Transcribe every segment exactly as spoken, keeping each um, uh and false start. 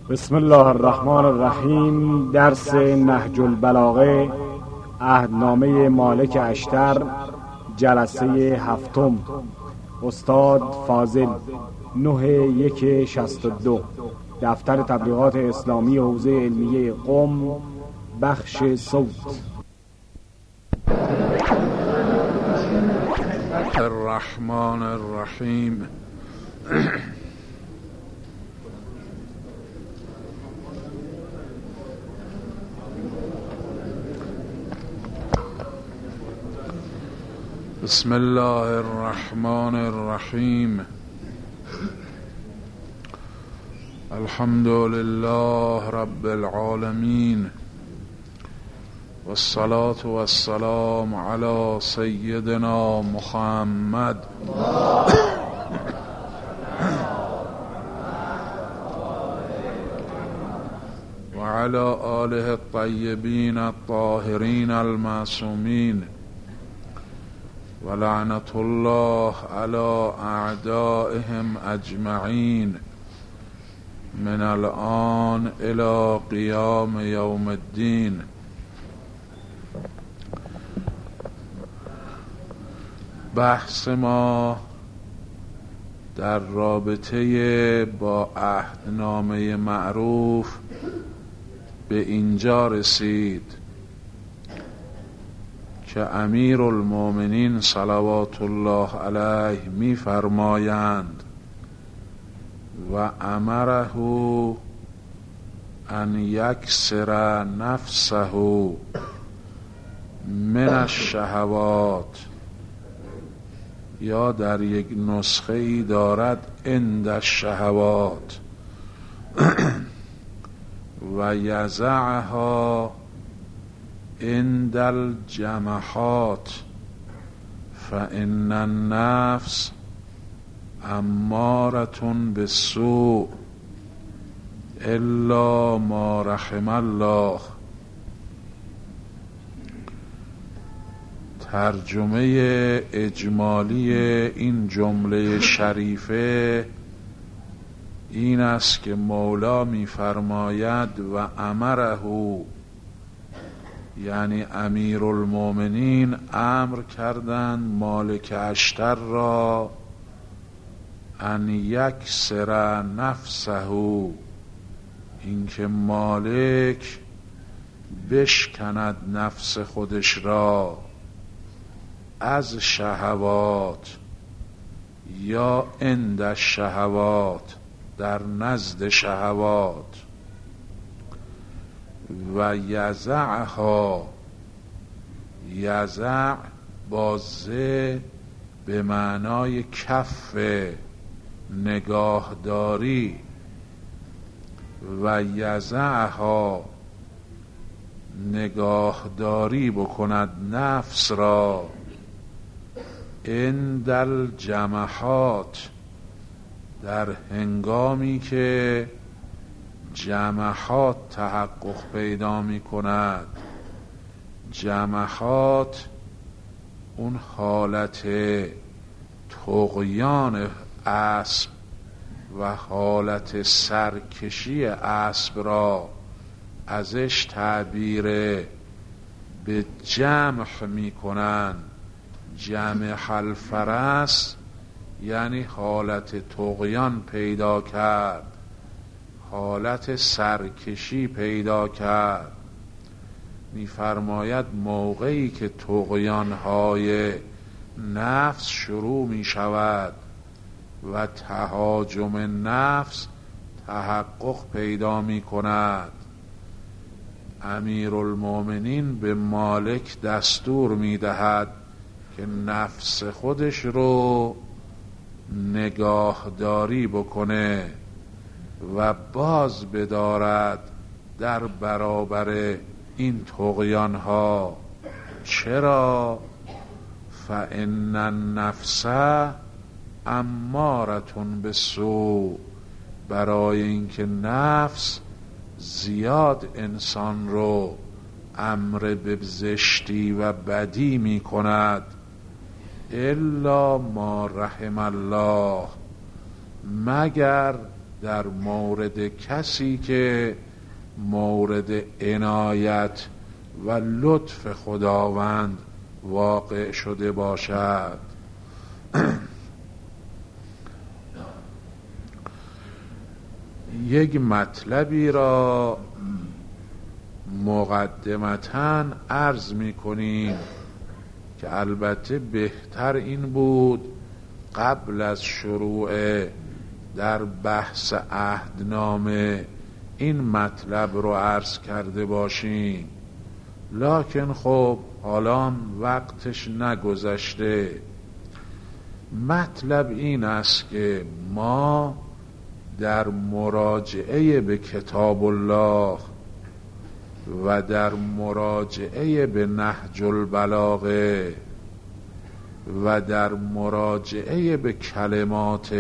بسم الله الرحمن الرحیم. درس نهج البلاغه، عهدنامه مالک اشتر، جلسه هفتم. استاد فاضل، نه یک شصت و دو. دفتر تبلیغات اسلامی حوزه علمیه قم، بخش صوت. الرحمن الرحیم. بسم الله الرحمن الرحیم. الحمد لله رب العالمین، والصلاة والسلام على سیدنا محمد وعلى آله الطیبین الطاهرین المعصومین، ولعنة الله على أعدائهم أجمعين من الآن إلى قيام يوم الدين. بحث ما در رابطه با عهدنامه معروف به اینجا رسید که امیر المؤمنین صلوات الله علیه می فرمایند و امره ان یکسر نفسه من الشهوات، یا در یک نسخه ای دارد عند الشهوات، و یزعها عند الجمحات، فإن النفس امارة بالسوء الا ما رحم الله. ترجمه اجمالی این جمله شریفه این است که مولا می فرماید و امره، یعنی امیر المؤمنین امر کردند مالک اشتر را ان یکسر نفسه، اینکه مالک بشکند نفس خودش را از شهوات یا عند الشهوات، در نزد شهوات، و یزعها، یزع بازه به معنای کف، نگاهداری، و یزعها نگاهداری بکند نفس را عند الجمحات، در هنگامی که جمحات تحقق پیدا می کند. جمحات اون حالت طغیان اسب و حالت سرکشی اسب را ازش تعبیر به جمح می کنند. جمح الفرس یعنی حالت طغیان پیدا کرد، حالت سرکشی پیدا کرد. می‌فرماید موقعی که طغیان‌های نفس شروع می شود و تهاجم نفس تحقق پیدا می کند، امیر المؤمنین به مالک دستور می دهد که نفس خودش رو نگاهداری بکنه و باز بدارد در برابر این طغیان ها. چرا؟ فإن النفس امارة بالسوء، برای اینکه نفس زیاد انسان رو امر به زشتی و بدی می کند. الا ما رحم الله، مگر در مورد کسی که مورد عنایت و لطف خداوند واقع شده باشد. یک مطلبی را مقدمتاً عرض می کنیم که البته بهتر این بود قبل از شروع در بحث عهدنامه این مطلب رو عرض کرده باشیم، لکن خب حالا وقتش نگذشته. مطلب این است که ما در مراجعه به کتاب الله و در مراجعه به نهج البلاغه و در مراجعه به کلمات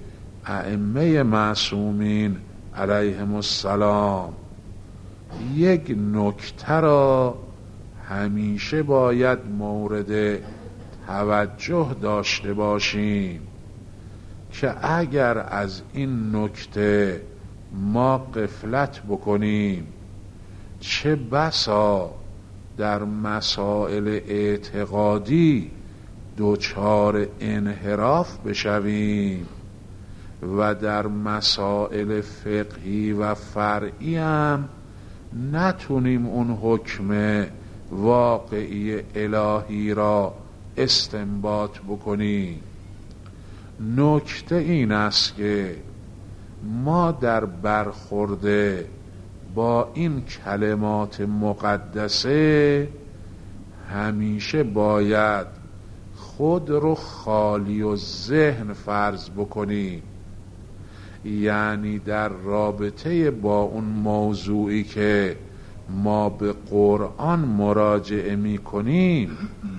ائمه معصومین علیهم السلام یک نکته را همیشه باید مورد توجه داشته باشیم که اگر از این نکته ما غفلت بکنیم چه بسا در مسائل اعتقادی دوچار انحراف بشویم و در مسائل فقهی و فرعی هم نتونیم اون حکم واقعی الهی را استنباط بکنیم. نکته این است که ما در برخورد با این کلمات مقدسه همیشه باید خود رو خالی و ذهن فرض بکنیم، یعنی در رابطه با اون موضوعی که ما به قرآن مراجعه می کنیم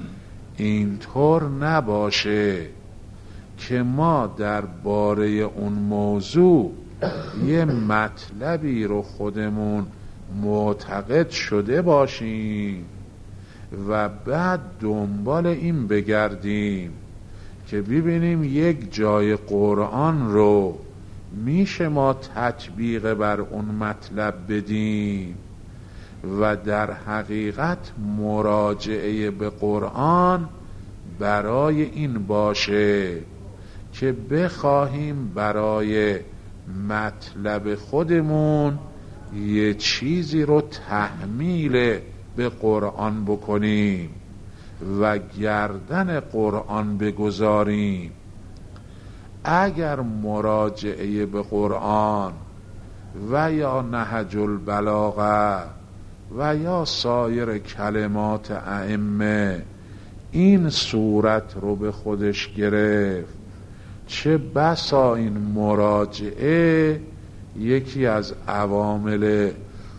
اینطور نباشه که ما در باره اون موضوع یه مطلبی رو خودمون معتقد شده باشیم و بعد دنبال این بگردیم که ببینیم یک جای قرآن رو میشه ما تطبیق بر اون مطلب بدیم و در حقیقت مراجعه به قرآن برای این باشه که بخواهیم برای مطلب خودمون یه چیزی رو تحمیل به قرآن بکنیم و گردن قرآن بگذاریم. اگر مراجعه به قرآن و یا نهج البلاغه و یا سایر کلمات ائمه این صورت رو به خودش گرفت، چه بسا این مراجعه یکی از عوامل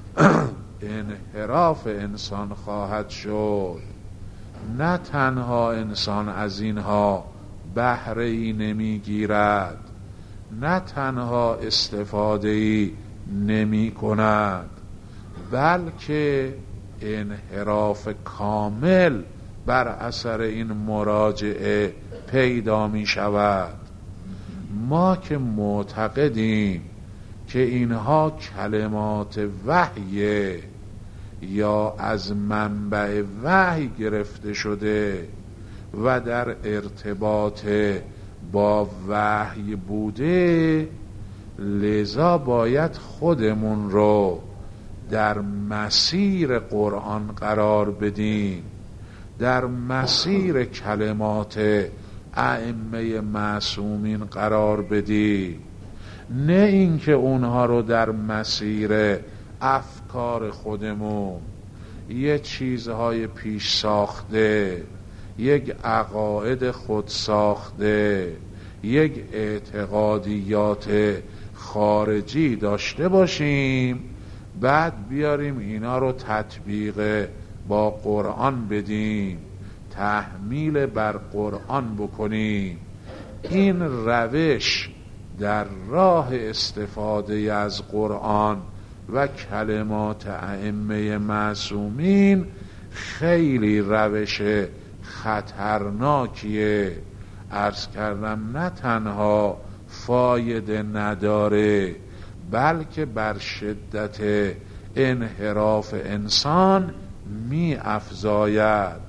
انحراف انسان خواهد شد. نه تنها انسان از اینها بهره ای نمی گیرد، نه تنها استفاده ای نمی کند، بلکه انحراف کامل بر اثر این مراجعه پیدا می شود. ما که معتقدیم که اینها کلمات وحی یا از منبع وحی گرفته شده و در ارتباط با وحی بوده، لذا باید خودمون رو در مسیر قرآن قرار بدیم، در مسیر کلمات ائمه معصومین قرار بدیم، نه اینکه اونها رو در مسیر افکار خودمون یه چیزهای پیش ساخته، یک عقاید خود ساخته، یک اعتقادیات خارجی داشته باشیم بعد بیاریم اینا رو تطبیق با قرآن بدیم، تحمیل بر قرآن بکنیم. این روش در راه استفاده از قرآن و کلمات ائمه معصومین خیلی روش خطرناکیه. عرض کردم نه تنها فایده نداره، بلکه بر شدت انحراف انسان می افزاید.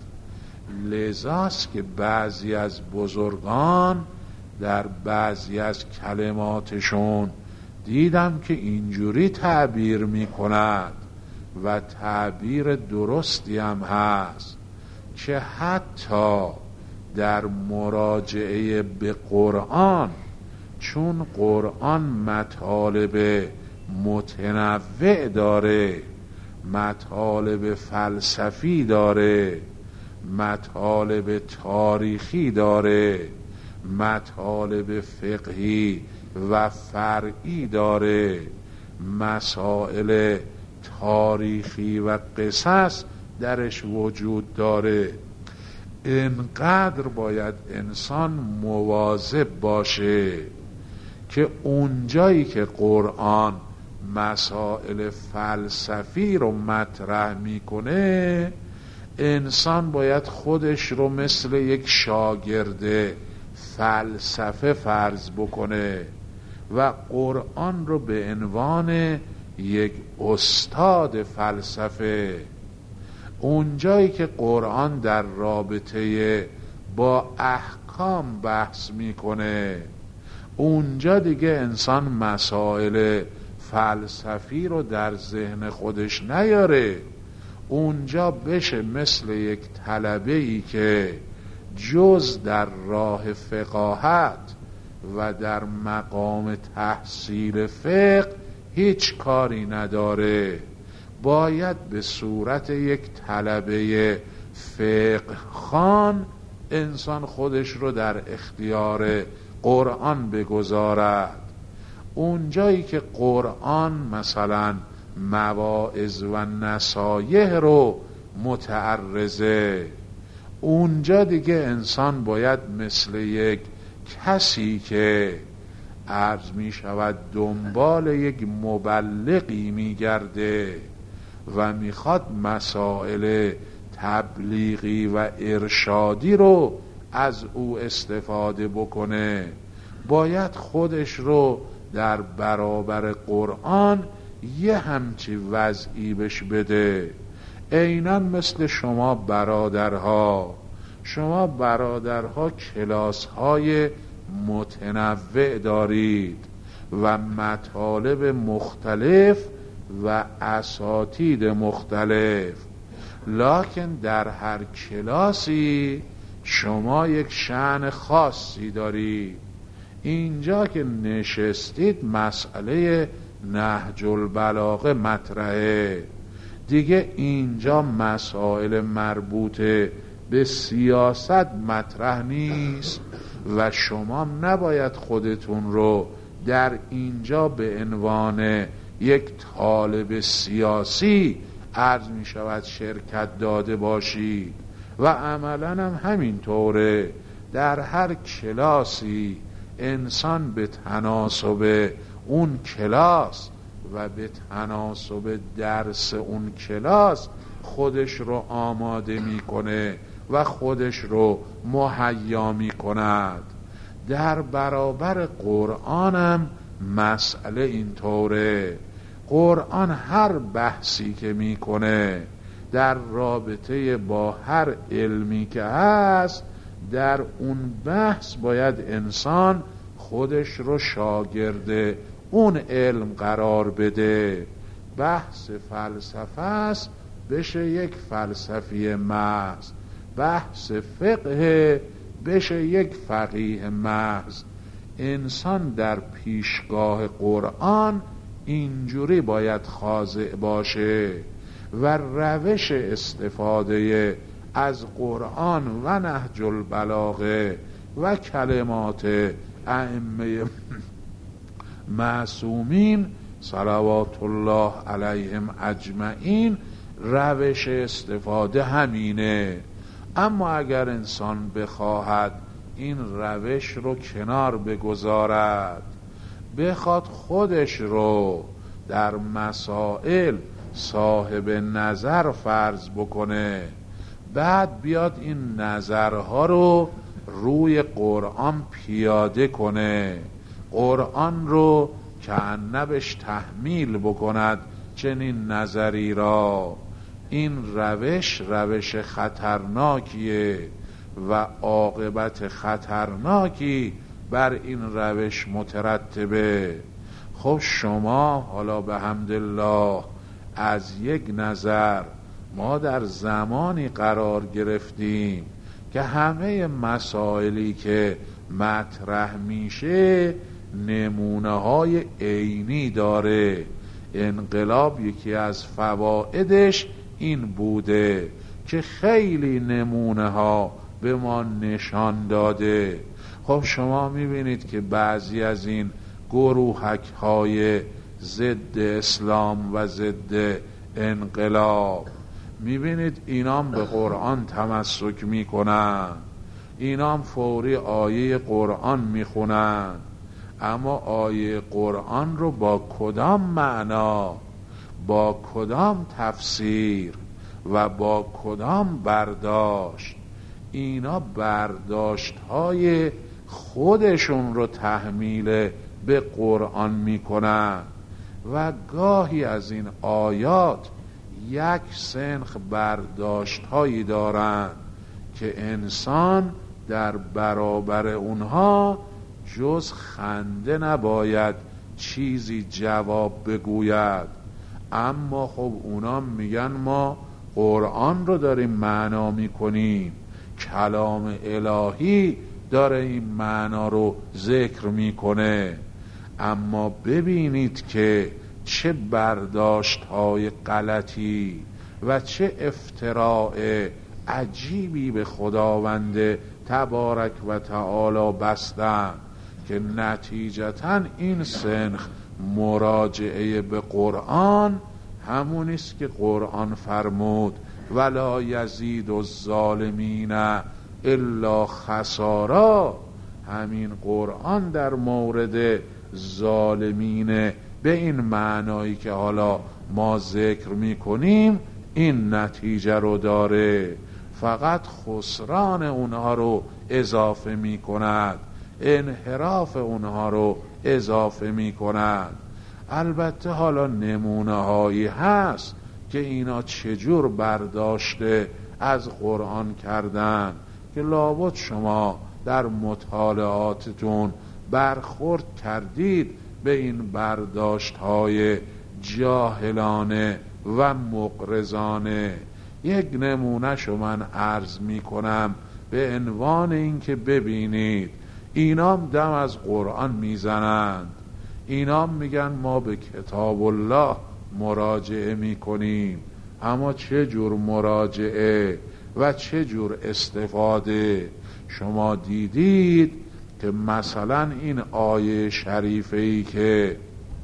لذاست که بعضی از بزرگان در بعضی از کلماتشون دیدم که اینجوری تعبیر می کند و تعبیر درستی هم هست که حتی در مراجعه به قرآن، چون قرآن مطالب متنوع داره، مطالب فلسفی داره، مطالب تاریخی داره، مطالب فقهی و فرعی داره، مسائل تاریخی و قصص درش وجود داره. اینقدر باید انسان مواظب باشه که اونجایی که قرآن مسائل فلسفی رو مطرح میکنه، انسان باید خودش رو مثل یک شاگرد فلسفه فرض بکنه و قرآن رو به عنوان یک استاد فلسفه. اونجایی که قرآن در رابطه با احکام بحث میکنه، اونجا دیگه انسان مسائل فلسفی رو در ذهن خودش نیاره. اونجا بشه مثل یک طلبه‌ای که جز در راه فقاهت و در مقام تحصیل فقه هیچ کاری نداره، باید به صورت یک طلبه فقه خوان انسان خودش رو در اختیار قرآن بگذارد. اونجایی که قرآن مثلا مواعظ و نصایح رو متعرضه، اونجا دیگه انسان باید مثل یک کسی که عرض می شود دنبال یک مبلغی می گرده و می خواد مسائل تبلیغی و ارشادی رو از او استفاده بکنه، باید خودش رو در برابر قرآن یه همچی وضعی بش بده. عیناً مثل شما برادرها، شما برادرها کلاس های متنوع دارید و مطالب مختلف و اساتید مختلف، لکن در هر کلاسی شما یک شأن خاصی دارید. اینجا که نشستید مسئله نهج البلاغه مطرحه دیگه، اینجا مسائل مربوط به سیاست مطرح نیست و شما نباید خودتون رو در اینجا به عنوان یک طالب سیاسی عرض می شود شرکت داده باشید. و عملاً هم همینطوره، در هر کلاسی انسان به تناسب اون کلاس و به تناسب درس اون کلاس خودش رو آماده میکنه و خودش رو مهیا میکند. در برابر قرآنم مسئله اینطوره. قرآن هر بحثی که میکنه در رابطه با هر علمی که هست، در اون بحث باید انسان خودش رو شاگرد اون علم قرار بده. بحث فلسفه است، بشه یک فلسفی محض. بحث فقه بشه یک فقیه محض. انسان در پیشگاه قرآن اینجوری باید خاضع باشه و روش استفاده از قرآن و نهج البلاغه و کلمات ائمه معصومین صلوات الله علیهم اجمعین، روش استفاده همینه. اما اگر انسان بخواهد این روش رو کنار بگذارد، بخواد خودش رو در مسائل صاحب نظر فرض بکنه، بعد بیاد این نظرها رو روی قرآن پیاده کنه، قرآن رو کأنه بهش تحمیل بکند چنین نظری را. این روش روش خطرناکیه و عاقبت خطرناکی بر این روش مترتبه. خب شما حالا به حمدالله از یک نظر ما در زمانی قرار گرفتیم که همه مسائلی که مطرح میشه نمونه های عینی داره. انقلاب یکی از فوائدش این بوده که خیلی نمونه ها به ما نشان داده. خب شما میبینید که بعضی از این گروهک های ضد اسلام و ضد انقلاب میبینید اینام به قرآن تمسک میکنن، اینام فوری آیه قرآن میخونن، اما آیه قرآن رو با کدام معنا، با کدام تفسیر و با کدام برداشت؟ اینا برداشت های خودشون رو تحمیل به قرآن میکنن و گاهی از این آیات یک سنخ برداشت هایی دارن که انسان در برابر اونها جز خنده نباید چیزی جواب بگوید. اما خب اونا میگن ما قرآن رو داریم معنا میکنیم، کلام الهی داره این معنا رو ذکر میکنه. اما ببینید که چه برداشت های غلطی و چه افتراء عجیبی به خداوند تبارک و تعالی بستن که نتیجتاً این سنخ مراجعه به قرآن همونیست که قرآن فرمود ولا یزید الظالمین الا خسارا. همین قرآن در مورد ظالمین به این معنایی که حالا ما ذکر میکنیم این نتیجه رو داره، فقط خسران اونها رو اضافه میکند، انحراف اونها رو اضافه میکند. البته حالا نمونه هایی هست که اینا چجور برداشته از قرآن کردن که لابد شما در مطالعاتتون برخورد کردید به این برداشت های جاهلانه و مغرضانه. یک نمونه شو من عرض می کنم به عنوان این که ببینید اینام دم از قرآن میزنند، اینام میگن ما به کتاب الله مراجعه میکنیم، اما چه جور مراجعه و چه جور استفاده؟ شما دیدید که مثلا این آیه شریفه ای که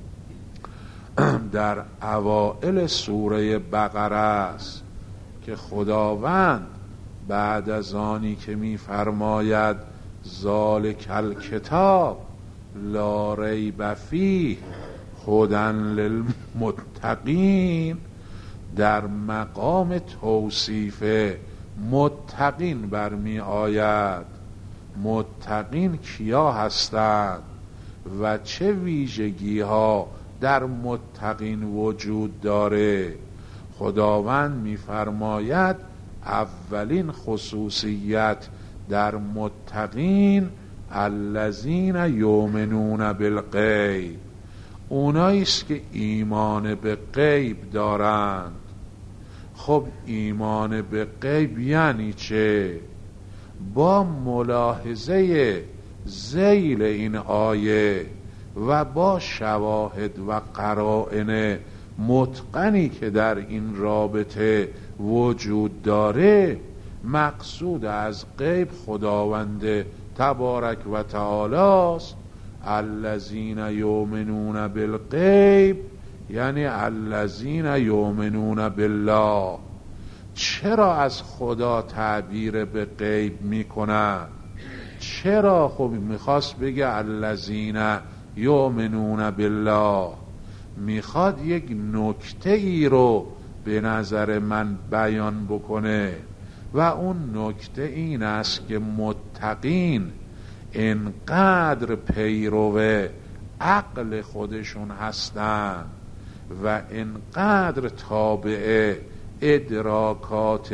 در اوائل سوره بقره است که خداوند بعد از آنی که میفرماید ذالک الکتاب لا ریب فیه هدی للمتقین، در مقام توصیف متقین برمی آید. متقین کیا هستند و چه ویژگی ها در متقین وجود داره؟ خداوند میفرماید اولین خصوصیت در متقین الذین یؤمنون بالغیب، اوناییست که ایمان به غیب دارند. خب ایمان به غیب یعنی چه؟ با ملاحظه ذیل این آیه و با شواهد و قرائن متقنی که در این رابطه وجود داره، مقصود از غیب خداوند تبارک و تعالی است. الذین یؤمنون بالغیب یعنی الذین یؤمنون بالله. چرا از خدا تعبیر به غیب میکنن؟ چرا؟ خب میخواست بگه الذین یؤمنون بالله، میخواد یک نکته ای رو به نظر من بیان بکنه و اون نکته این است که متقین انقدر پیرو عقل خودشون هستن و انقدر تابع ادراکات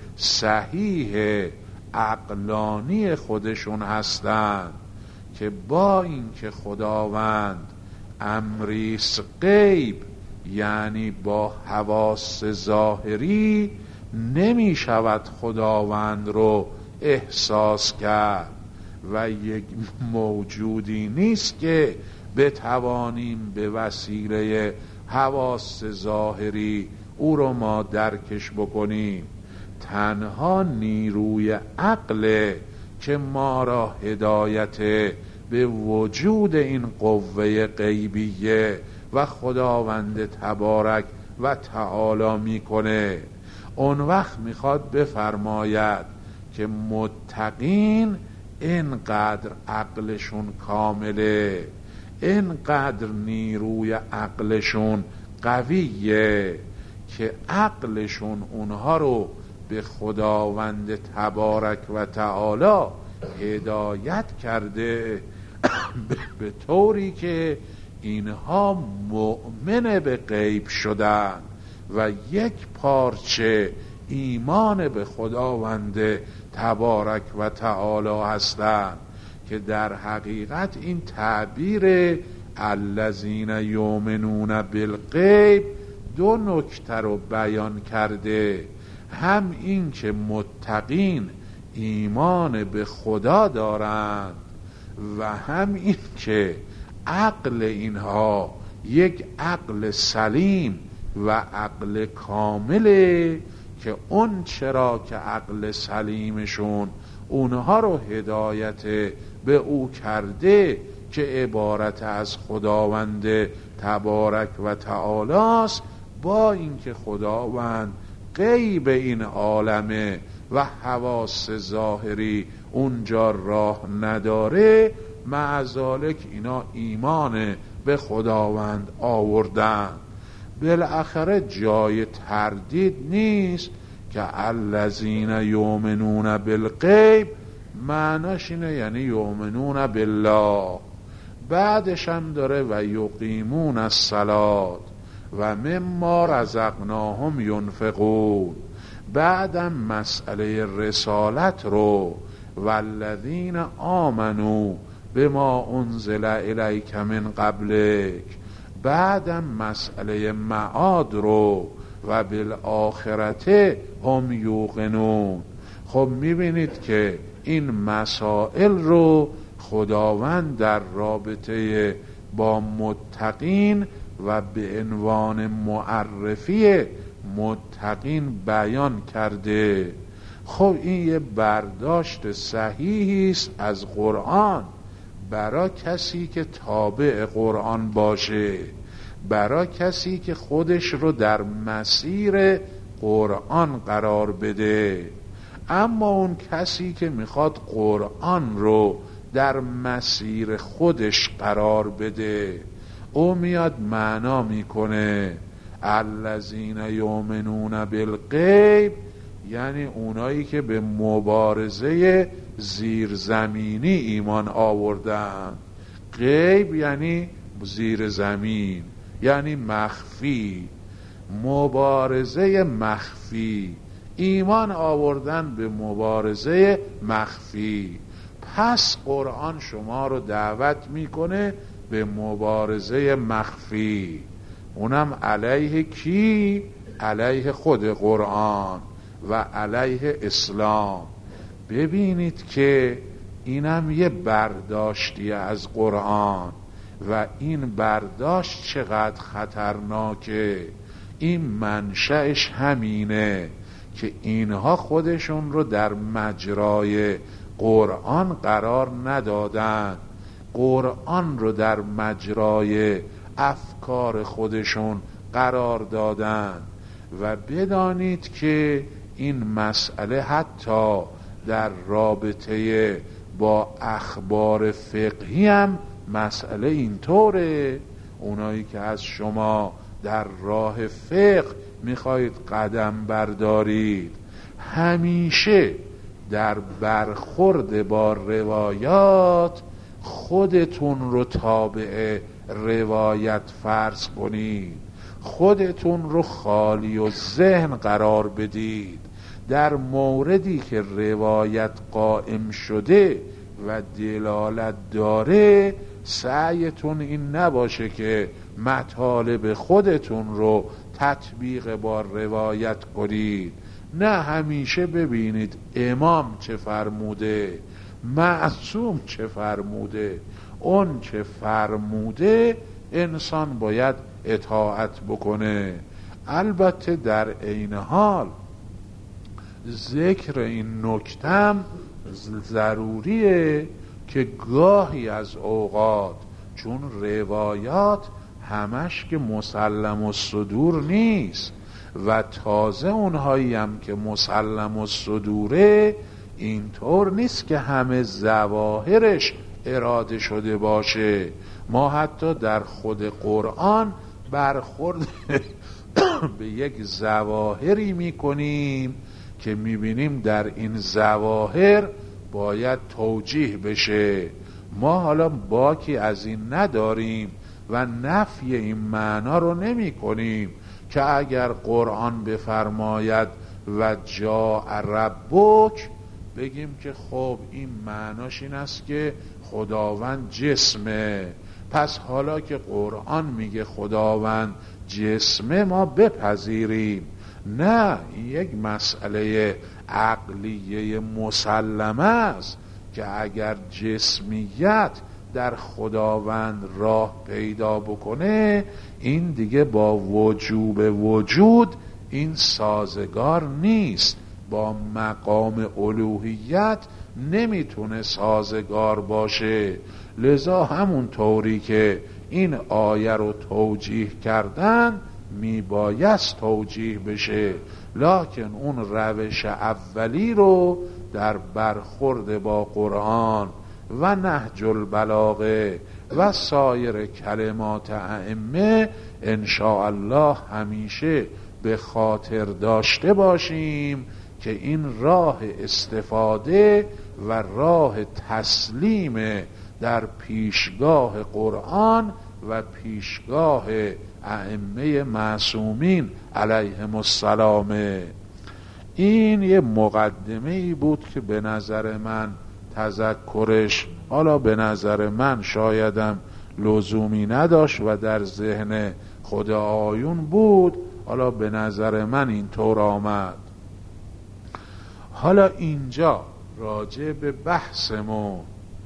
صحیح عقلانی خودشون هستن که با اینکه خداوند امریست غیب، یعنی با حواس ظاهری نمی شود خداوند رو احساس کرد و یک موجودی نیست که بتوانیم به وسیله حواس ظاهری او رو ما درکش بکنیم. تنها نیروی عقل که ما را هدایت به وجود این قوه غیبیه و خداوند تبارک و تعالی میکنه. اون وقت میخواد بفرماید که متقین اینقدر عقلشون کامله، اینقدر نیروی عقلشون قویه که عقلشون اونها رو به خداوند تبارک و تعالی هدایت کرده به طوری که اینها مؤمن به غیب شدن و یک پارچه ایمان به خداوند تبارک و تعالی هستند که در حقیقت این تعبیر الذین یؤمنون بالغیب دو نکته رو بیان کرده. هم این که متقین ایمان به خدا دارند و هم این که عقل اینها یک عقل سلیم و عقل کامله که اون چرا که عقل سلیمشون اونها رو هدایت به او کرده که عبارت از خداوند تبارک و تعالی است، با اینکه خداوند غیب این عالمه و حواس ظاهری اونجا راه نداره، معذالک اینا ایمان به خداوند آوردن. بالاخره جای تردید نیست که الذین یؤمنون بالغیب معناش اینه یعنی یؤمنون بالله، بعدش هم داره و یقیمون الصلاة و مما رزقناهم ینفقون، بعدم مسئله رسالت رو والذین آمنوا بما انزل الیک من قبلک، بعدم مسئله معاد رو و بالآخرت هم یوقنون. خب میبینید که این مسائل رو خداوند در رابطه با متقین و به عنوان معرفی متقین بیان کرده. خب این یه برداشت صحیحی است از قرآن برای کسی که تابع قرآن باشه، برای کسی که خودش رو در مسیر قرآن قرار بده. اما اون کسی که میخواد قرآن رو در مسیر خودش قرار بده، او میاد معنا میکنه الذین یؤمنون بالغیب، یعنی اونایی که به مبارزه زیرزمینی ایمان آوردن. غیب یعنی زیر زمین، یعنی مخفی، مبارزه مخفی، ایمان آوردن به مبارزه مخفی. پس قرآن شما رو دعوت میکنه به مبارزه مخفی، اونم علیه کی؟ علیه خود قرآن و علیه اسلام. ببینید که اینم یه برداشتی از قرآن و این برداشت چقدر خطرناکه. این منشأش همینه که اینها خودشون رو در مجرای قرآن قرار ندادن، قرآن رو در مجرای افکار خودشون قرار دادن. و بدانید که این مسئله حتی در رابطه با اخبار فقهی هم مسئله اینطوره. اونایی که از شما در راه فقه میخواید قدم بردارید، همیشه در برخورد با روایات خودتون رو تابع روایت فرض کنید، خودتون رو خالی و ذهن قرار بدید. در موردی که روایت قائم شده و دلالت داره سعیتون این نباشه که مطالب خودتون رو تطبیق با روایت کنید. نه، همیشه ببینید امام چه فرموده، معصوم چه فرموده، اون چه فرموده انسان باید اطاعت بکنه. البته در عین حال ذکر این نکتم ضروریه که گاهی از اوقات، چون روایات همش که مسلم الصدور نیست و تازه اونهایی هم که مسلم الصدوره اینطور نیست که همه ظواهرش اراده شده باشه. ما حتی در خود قرآن برخورد به یک ظواهری میکنیم که میبینیم در این ظواهر باید توجیه بشه. ما حالا باکی از این نداریم و نفی این معنا رو نمی کنیم که اگر قرآن بفرماید و جاء ربک بگیم که خب این معناش این است که خداوند جسمه، پس حالا که قرآن میگه خداوند جسمه ما بپذیریم. نه، این یک مسئله عقلیه مسلمه است که اگر جسمیت در خداوند راه پیدا بکنه این دیگه با وجوب وجود این سازگار نیست، با مقام الوهیت نمیتونه سازگار باشه. لذا همون طوری که این آیه رو توجیه کردن میبایست توجیه بشه، لکن اون روش اولی رو در برخورد با قرآن و نهج البلاغه و سایر کلمات ائمه انشاءالله همیشه به خاطر داشته باشیم که این راه استفاده و راه تسلیم در پیشگاه قرآن و پیشگاه ائمه معصومین علیهم السلام. این یه مقدمه ای بود که به نظر من تذکرش، حالا به نظر من شایدم لزومی نداشت و در ذهن خود آیون بود، حالا به نظر من اینطور آمد. حالا اینجا راجع به بحثمون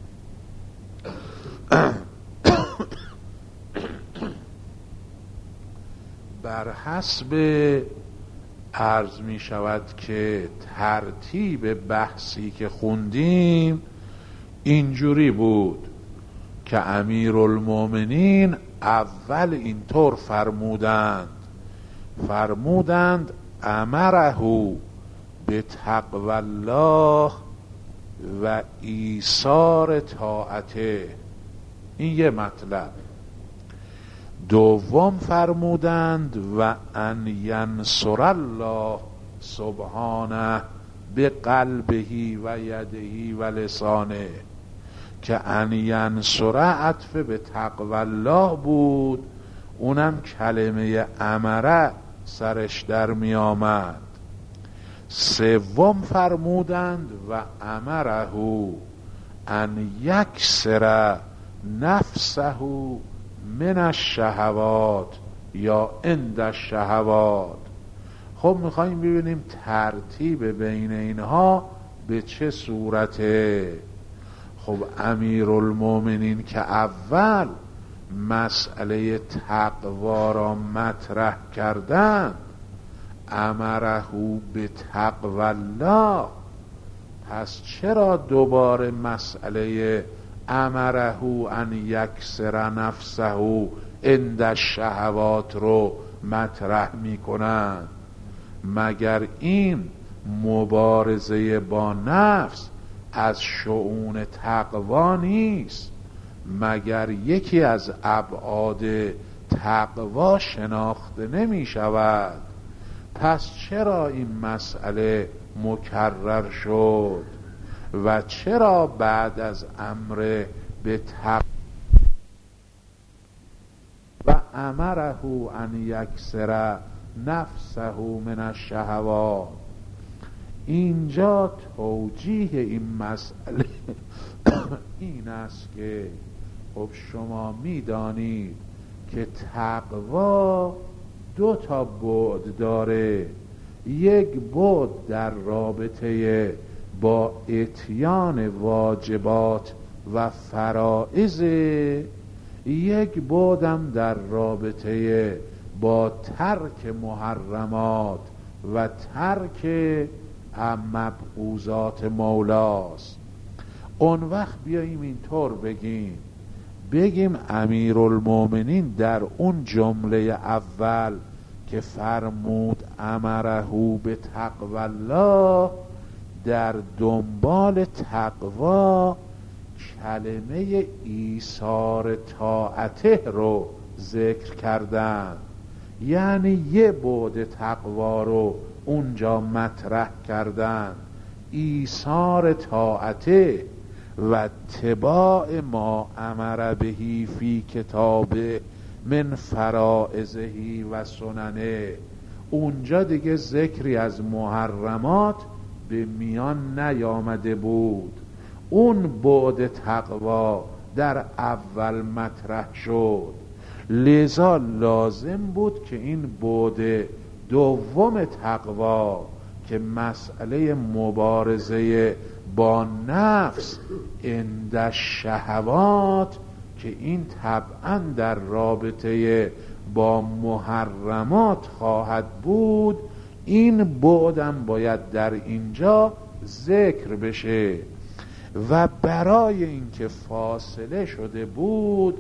بر حسب عرض می شود که ترتیب بحثی که خوندیم اینجوری بود که امیرالمومنین اول اینطور فرمودند فرمودند امره به تقوی الله و ایثار طاعته. این یه مطلب. دوم فرمودند و ان ینصر الله سبحانه به قلبه و یده و لسانه، که ان ینصر عطف به تقوی الله بود، اونم کلمه امره سرش در می آمد. سوم فرمودند و امره ان یکسر نفسه من الشهوات یا عند الشهوات. خب میخواییم ببینیم ترتیب بین اینها به چه صورته. خب امیرالمومنین که اول مسئله تقوا را مطرح کردند، امره به تقوی الله، پس چرا دوباره مسئله امره ان یکسر نفسه عند الشهوات رو مطرح میکنند؟ مگر این مبارزه با نفس از شؤون تقوا نیست؟ مگر یکی از ابعاد تقوا شناخته نمی شود؟ پس چرا این مسئله مکرر شد؟ و چرا بعد از امر به تقوا و امره ان یکسر نفسه من الشهوات؟ اینجا توجیه این مسئله این است که خب شما میدانید که تقوا دو تا بعد داره. یک بعد در رابطه با اتیان واجبات و فرائض، یک بعدم در رابطه با ترک محرمات و ترک مبغوضات مولاست. اون وقت بیاییم اینطور بگیم بگیم امیرالمومنین در اون جمله اول که فرمود امره به تقوی الله، در دنبال تقوا کلمه ایثار طاعته رو ذکر کردن، یعنی یه بعد تقوا رو اونجا مطرح کردن، ایثار طاعته و اتباع ما امر بهی فی کتابه من فرائضه و سننه. اونجا دیگه ذکری از محرمات به میان نیامده بود. اون بعد تقوا در اول مطرح شد، لذا لازم بود که این بعد دوم تقوا که مسئله مبارزه با نفس عند الشهوات، که این طبعا در رابطه با محرمات خواهد بود، این بعدم باید در اینجا ذکر بشه. و برای اینکه فاصله شده بود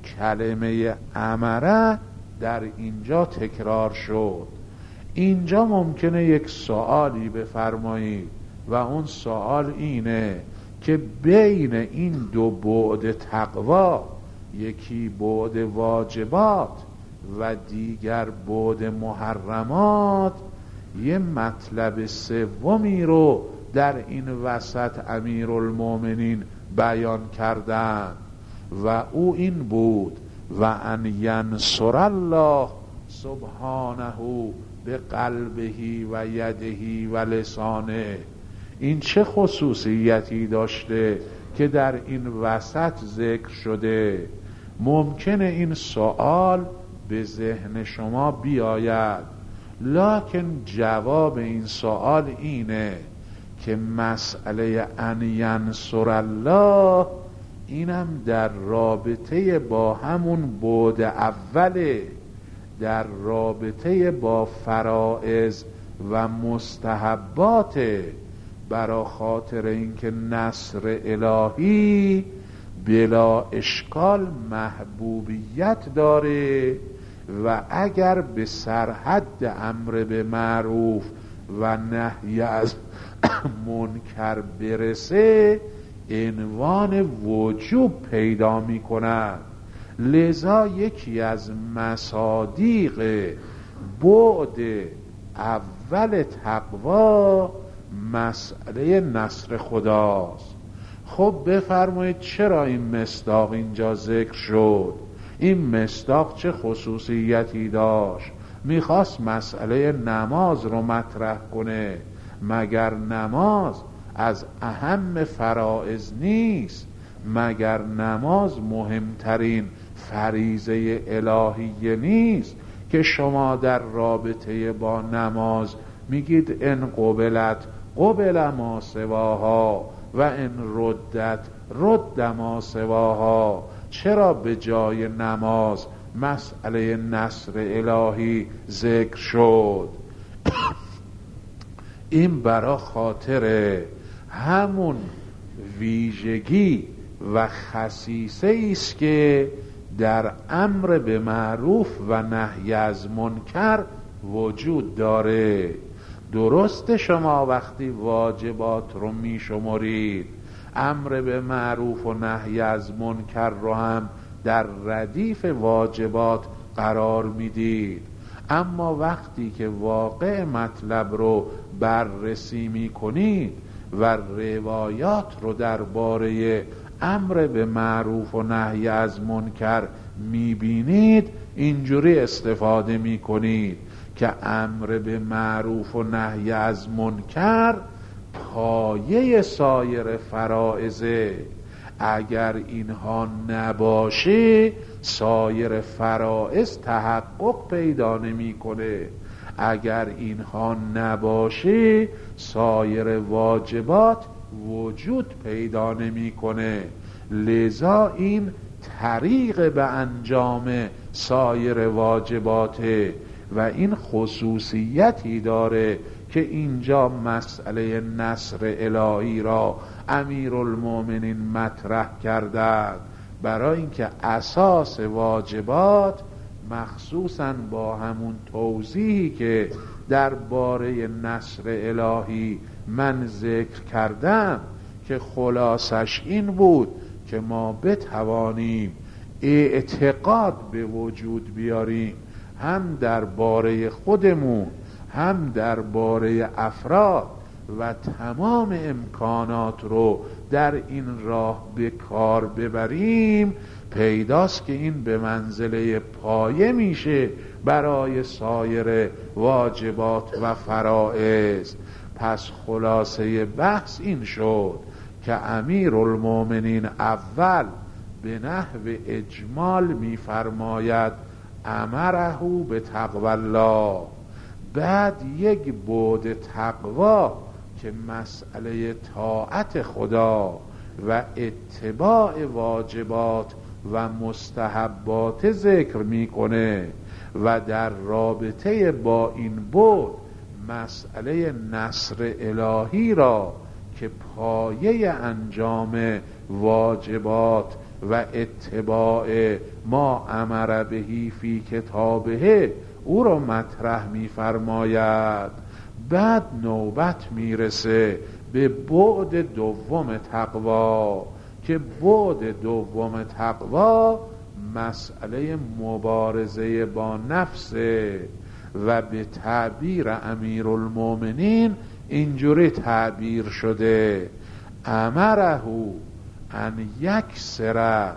کلمه امره در اینجا تکرار شد. اینجا ممکنه یک سوالی بفرمایید و اون سوال اینه که بین این دو بعد تقوا، یکی بعد واجبات و دیگر بعد محرمات، یه مطلب سومی رو در این وسط امیرالمومنین بیان کردن و او این بود و ان ینصر الله سبحانه به قلبه و یده و لسانه. این چه خصوصیتی داشته که در این وسط ذکر شده؟ ممکنه این سوال به ذهن شما بیاید، لکن جواب این سوال اینه که مسئله ان ینصر الله اینم در رابطه با همون بعد اوله، در رابطه با فرائض و مستحبات، برا خاطر اینکه نصر الهی بلا اشکال محبوبیت داره و اگر به سرحد امر به معروف و نهی از منکر برسه عنوان وجوب پیدا می کند. لذا یکی از مصادیق بعد اول تقوا مسئله نصر خداست. خب بفرمایید چرا این مصداق اینجا ذکر شد؟ این مصداق چه خصوصیتی داشت؟ میخواست مسئله نماز رو مطرح کنه. مگر نماز از اهم فرائض نیست؟ مگر نماز مهمترین فریضه الهیه نیست که شما در رابطه با نماز میگید ان قبلت قبل ما سواها و ان ردت رد ما سواها؟ چرا به جای نماز مسئله نصر الهی ذکر شد؟ این برا خاطر همون ویژگی و خصیصه است که در امر به معروف و نهی از منکر وجود داره. درست شما وقتی واجبات رو می شمارید، امر به معروف و نهی از منکر رو هم در ردیف واجبات قرار میدید، اما وقتی که واقع مطلب رو بررسی میکنید و روایات رو درباره امر به معروف و نهی از منکر میبینید، اینجوری استفاده میکنید که امر به معروف و نهی از منکر پایه سایر فرائضه. اگر اینها نباشه سایر فرائض تحقق پیدا نمیکنه. اگر اینها نباشه سایر واجبات وجود پیدا نمیکنه. لذا این طریق به انجام سایر واجباته و این خصوصیتی داره که اینجا مسئله نصر الهی را امیرالمومنین مطرح کردند، برای اینکه اساس واجبات مخصوصاً با همون توضیحی که درباره نصر الهی من ذکر کردم که خلاصش این بود که ما بتوانیم اعتقاد به وجود بیاریم، هم درباره خودمون هم درباره افراد، و تمام امکانات رو در این راه به کار ببریم. پیداست که این به منزله پایه میشه برای سایر واجبات و فرائض. پس خلاصه بحث این شد که امیرالمومنین اول به نحو اجمال میفرماید امره به تقوی الله، بعد یک بعد تقوا که مسئله طاعت خدا و اتباع واجبات و مستحبات ذکر میکنه و در رابطه با این بعد مسئله نصر الهی را که پایه انجام واجبات و اتباع ما امر بهی فی کتابه او را مطرح می‌فرماید. بعد نوبت میرسه به بعد دوم تقوا که بعد دوم تقوا مسئله مبارزه با نفسه و به تعبیر امیرالمومنین اینجوری تعبیر شده امره ان یکسر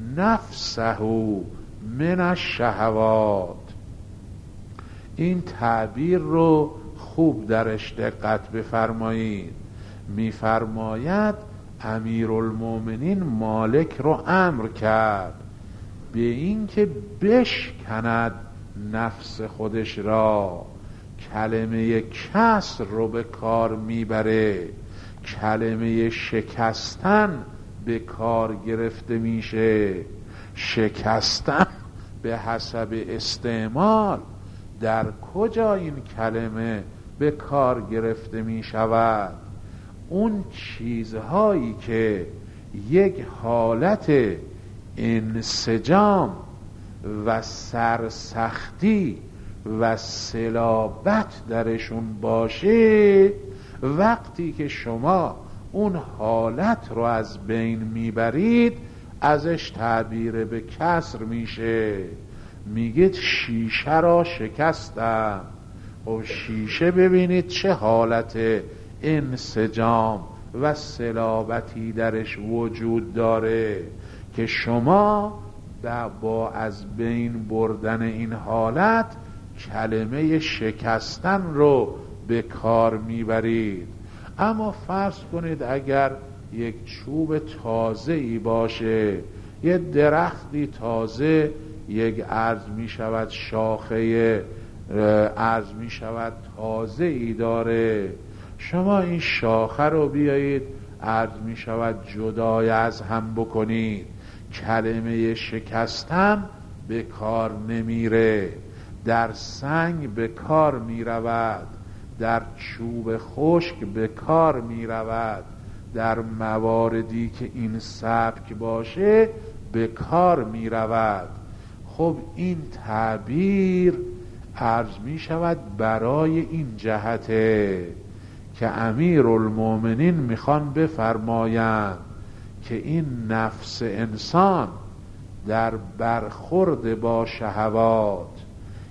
نفسه من الشهوات. این تعبیر رو خوب درش دقت بفرمایید. میفرماید امیرالمومنین مالک رو امر کرد به این که بشکند نفس خودش را. کلمه کسر رو به کار میبره، کلمه شکستن به کار گرفته میشه. شکستن به حسب استعمال در کجا این کلمه به کار گرفته می شود؟ اون چیزهایی که یک حالت انسجام و سرسختی و صلابت درشون باشه، وقتی که شما اون حالت رو از بین میبرید ازش تعبیر به کسر میشه. میگید شیشه را شکستم. و شیشه ببینید چه حالت انسجام و صلابتی درش وجود داره که شما با از بین بردن این حالت کلمه شکستن رو به کار میبرید. اما فرض کنید اگر یک چوب تازه‌ای باشه، یه درختی تازه، یک عرض می شود شاخه عرض می شود تازه ای داره، شما این شاخه رو بیایید عرض می شود جدای از هم بکنید، کلمه شکستن به کار نمیره. در سنگ به کار می رود، در چوب خشک به کار می رود، در مواردی که این سبک باشه به کار می رود. خب این تعبیر عرض می شود برای این جهته که امیرالمومنین میخوان بفرمایند که این نفس انسان در برخورد با شهوات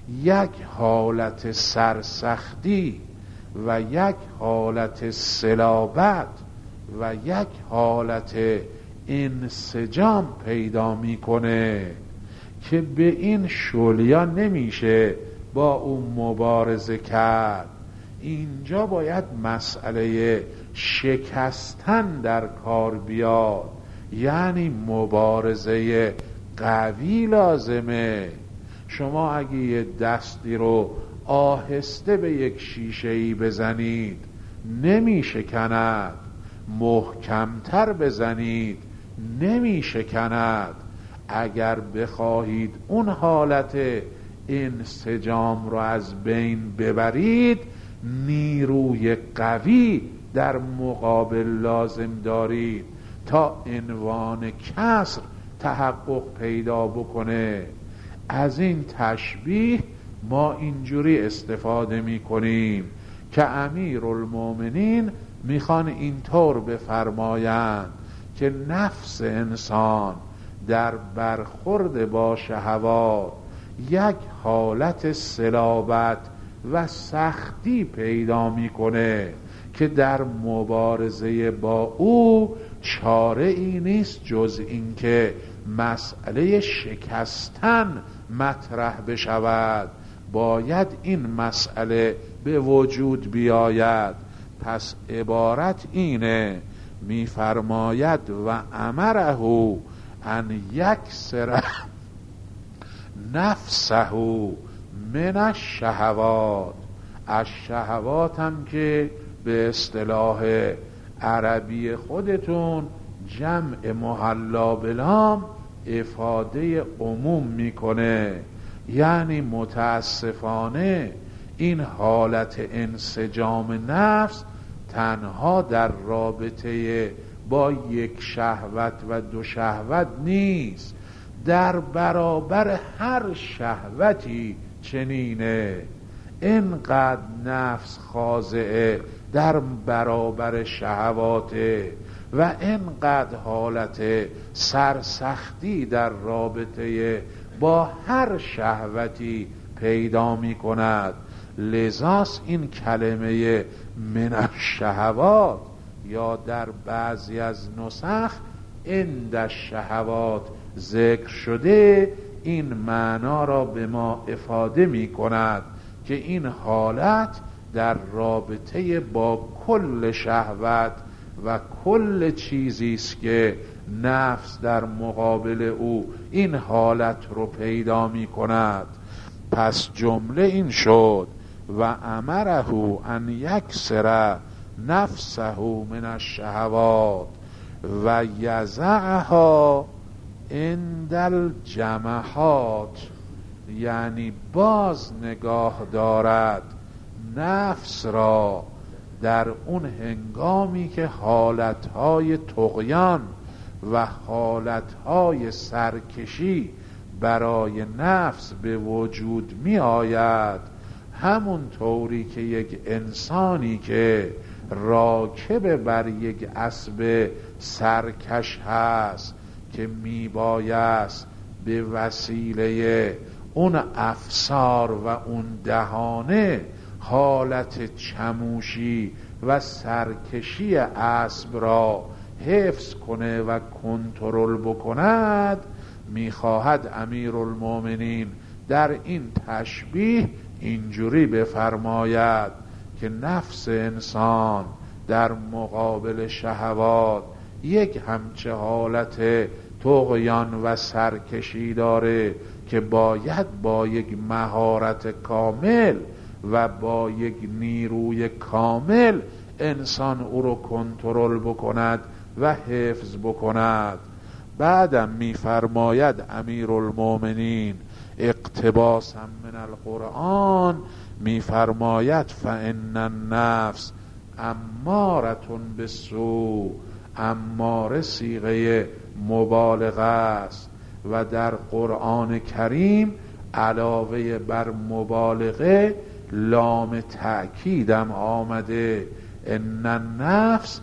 یک حالت سرسختی و یک حالت صلابت و یک حالت انسجام پیدا میکنه که به این شلیا نمیشه با اون مبارزه کرد. اینجا باید مسئله شکستن در کار بیاد، یعنی مبارزه قوی لازمه. شما اگه یه دستی رو آهسته به یک شیشه‌ای بزنید نمی شکند، محکمتر بزنید نمی شکند. اگر بخواهید اون حالت انسجام رو از بین ببرید، نیروی قوی در مقابل لازم دارید تا عنوان کسر تحقق پیدا بکنه. از این تشبیه ما اینجوری استفاده می کنیم که امیرالمومنین میخوان اینطور بفرمایند که نفس انسان در برخورد با شهوات یک حالت صلابت و سختی پیدا میکنه که در مبارزه با او چاره ای نیست جز اینکه مسئله شکستن مطرح بشود. باید این مسئله به وجود بیاید. پس عبارت اینه، میفرماید و امره ان یکسر نفسه من الشهوات. الشهوات هم که به اصطلاح عربی خودتون جمع محلا بلام افاده عموم میکنه، یعنی متاسفانه این حالت انسجام نفس تنها در رابطه با یک شهوت و دو شهوت نیست، در برابر هر شهوتی چنینه. اینقدر نفس خاضعه در برابر شهواته و اینقدر حالت سرسختی در رابطه با هر شهوتی پیدا می کند. لذاست این کلمه من الشهوات یا در بعضی از نسخ عند الشهوات ذکر شده، این معنا را به ما افاده می کند که این حالت در رابطه با کل شهوت و کل چیزی است که نفس در مقابل او این حالت رو پیدا می کند. پس جمله این شد و امره ان یکسر نفسه من الشهوات و یزعها عند الجمحات، یعنی باز نگاه دارد نفس را در اون هنگامی که حالتهای طغیان و حالتهای سرکشی برای نفس به وجود می آید. همون طوری که یک انسانی که راکب بر یک اسب سرکش هست که می بایست به وسیله اون افسار و اون دهانه حالت چموشی و سرکشی اسب را حفظ کنه و کنترل بکند، میخواهد امیرالمومنین در این تشبیه اینجوری بفرماید که نفس انسان در مقابل شهوات یک همچه حالت طغیان و سرکشی داره که باید با یک مهارت کامل و با یک نیروی کامل انسان او رو کنترل بکند و حفظ بکند. بعدم میفرماید امیرالمومنین اقتباسا من القرآن، میفرماید فان النفس امارتون بالسوء. اماره صیغه مبالغه است و در قرآن کریم علاوه بر مبالغه لام تأکیدم آمده، ان النفس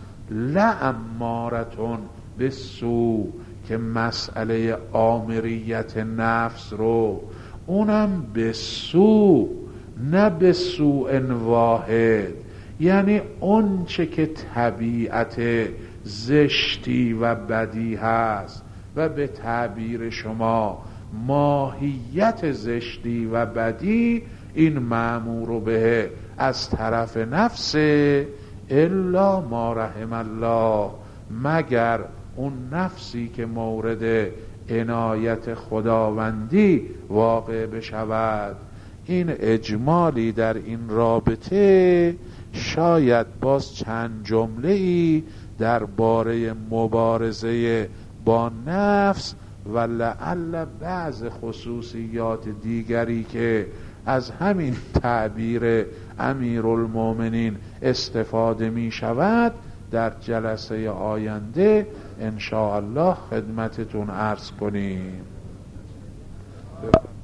لامارتون بالسوء، که مسئله آمریت نفس رو اونم به سو، نه به سوء واحد، یعنی اون چه که طبیعت زشتی و بدی هست و به تعبیر شما ماهیت زشتی و بدی، این مأمور به از طرف نفس، الا ما رحم الله، مگر اون نفسی که مورد عنایت خداوندی واقع بشود. این اجمالی در این رابطه. شاید باز چند جمله ای درباره مبارزه با نفس و لعل بعض خصوصیات دیگری که از همین تعبیر امیرالمومنین استفاده می شود در جلسه آینده ان شاء الله خدمتتون عرض کنیم.